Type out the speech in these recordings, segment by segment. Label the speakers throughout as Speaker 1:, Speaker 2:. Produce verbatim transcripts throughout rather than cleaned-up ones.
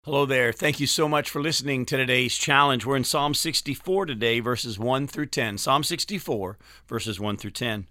Speaker 1: Hello there. Thank you so much for listening to today's challenge. We're in Psalm sixty-four today, verses one through ten. Psalm sixty-four, verses one through ten.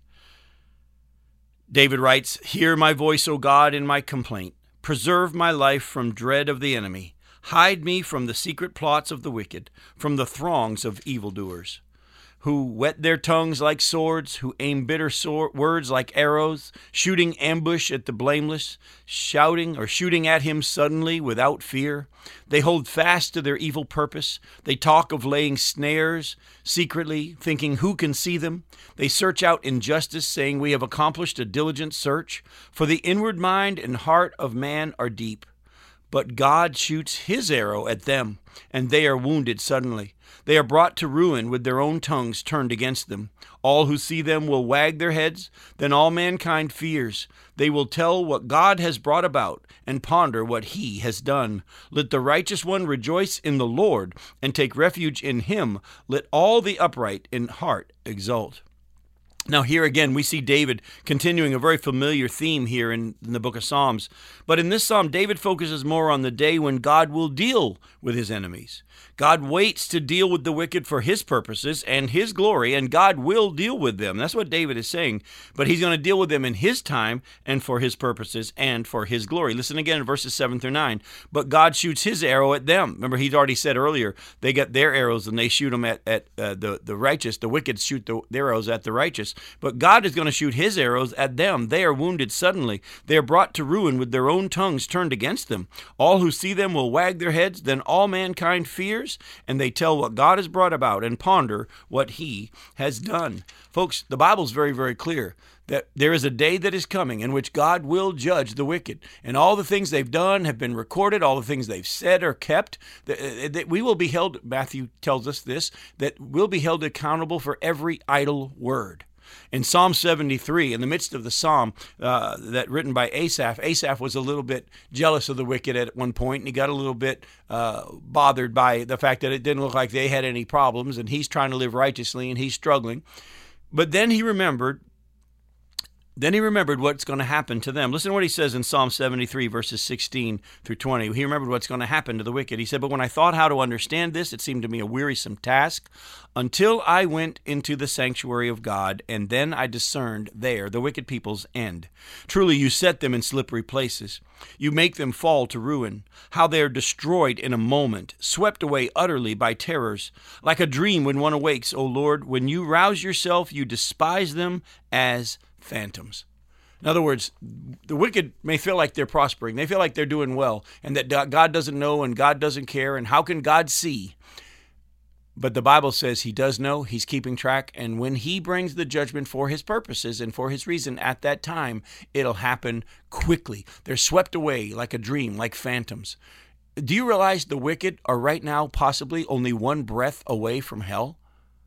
Speaker 1: David writes, "Hear my voice, O God, in my complaint. Preserve my life from dread of the enemy. Hide me from the secret plots of the wicked, from the throngs of evildoers, who whet their tongues like swords, who aim bitter sword, words like arrows, shooting ambush at the blameless, shouting or shooting at him suddenly without fear. They hold fast to their evil purpose. They talk of laying snares secretly, thinking who can see them. They search out injustice, saying we have accomplished a diligent search. For the inward mind and heart of man are deep. But God shoots his arrow at them, and they are wounded suddenly. They are brought to ruin with their own tongues turned against them. All who see them will wag their heads. Then all mankind fears. They will tell what God has brought about and ponder what he has done. Let the righteous one rejoice in the Lord and take refuge in him. Let all the upright in heart exult." Now here again, we see David continuing a very familiar theme here in, in the book of Psalms. But in this psalm, David focuses more on the day when God will deal with his enemies. God waits to deal with the wicked for his purposes and his glory, and God will deal with them. That's what David is saying. But he's going to deal with them in his time and for his purposes and for his glory. Listen again in verses seven through nine. But God shoots his arrow at them. Remember, he'd already said earlier, they get their arrows and they shoot them at, at uh, the, the righteous. The wicked shoot the, their arrows at the righteous. But God is going to shoot his arrows at them. They are wounded suddenly. They are brought to ruin with their own tongues turned against them. All who see them will wag their heads. Then all mankind fears, and they tell what God has brought about and ponder what he has done. Folks, the Bible's very, very clear that there is a day that is coming in which God will judge the wicked. And all the things they've done have been recorded. All the things they've said are kept. That we will be held, Matthew tells us this, that we'll be held accountable for every idle word. In Psalm seventy-three, in the midst of the psalm uh, that written by Asaph, Asaph was a little bit jealous of the wicked at one point, and he got a little bit uh, bothered by the fact that it didn't look like they had any problems, and he's trying to live righteously, and he's struggling. But then he remembered Then he remembered what's going to happen to them. Listen to what he says in Psalm seventy-three, verses sixteen through twenty. He remembered what's going to happen to the wicked. He said, "But when I thought how to understand this, it seemed to me a wearisome task, until I went into the sanctuary of God, and then I discerned there the wicked people's end. Truly you set them in slippery places. You make them fall to ruin. How they are destroyed in a moment, swept away utterly by terrors. Like a dream when one awakes, O Lord, when you rouse yourself, you despise them as phantoms." In other words, the wicked may feel like they're prospering. They feel like they're doing well, and that God doesn't know and God doesn't care, and how can God see? But the Bible says he does know, he's keeping track, and when he brings the judgment for his purposes and for his reason at that time, it'll happen quickly. They're swept away like a dream, like phantoms. Do you realize the wicked are right now possibly only one breath away from hell?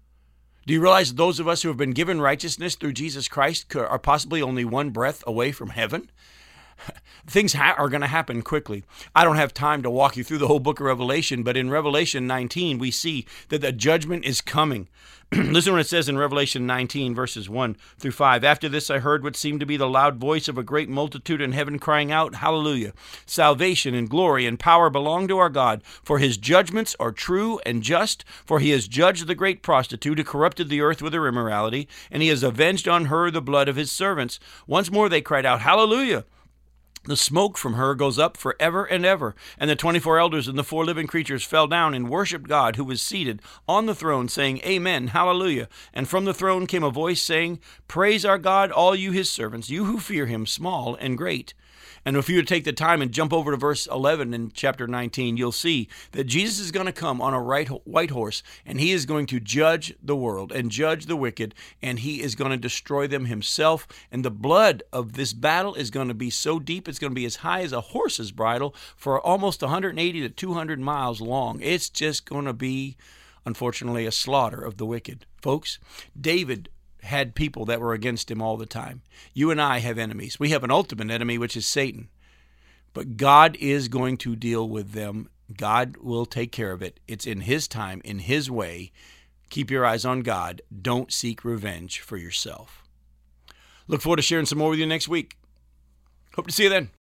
Speaker 1: Do you realize those of us who have been given righteousness through Jesus Christ are possibly only one breath away from heaven? Things ha- are going to happen quickly. I don't have time to walk you through the whole book of Revelation, but in Revelation nineteen, we see that the judgment is coming. Listen to what it says in Revelation nineteen, verses one through five. "After this I heard what seemed to be the loud voice of a great multitude in heaven crying out, 'Hallelujah! Salvation and glory and power belong to our God, for his judgments are true and just, for he has judged the great prostitute who corrupted the earth with her immorality, and he has avenged on her the blood of his servants.' Once more they cried out, 'Hallelujah! The smoke from her goes up forever and ever.' And the twenty-four elders and the four living creatures fell down and worshipped God who was seated on the throne, saying, 'Amen, hallelujah.' And from the throne came a voice saying, 'Praise our God, all you his servants, you who fear him, small and great.'" And if you would take the time and jump over to verse eleven in chapter nineteen, you'll see that Jesus is going to come on a right, white horse, and he is going to judge the world and judge the wicked, and he is going to destroy them himself. And the blood of this battle is going to be so deep, it's going to be as high as a horse's bridle for almost one hundred eighty to two hundred miles long. It's just going to be, unfortunately, a slaughter of the wicked. Folks, David had people that were against him all the time. You and I have enemies. We have an ultimate enemy, which is Satan. But God is going to deal with them. God will take care of it. It's in his time, in his way. Keep your eyes on God. Don't seek revenge for yourself. Look forward to sharing some more with you next week. Hope to see you then.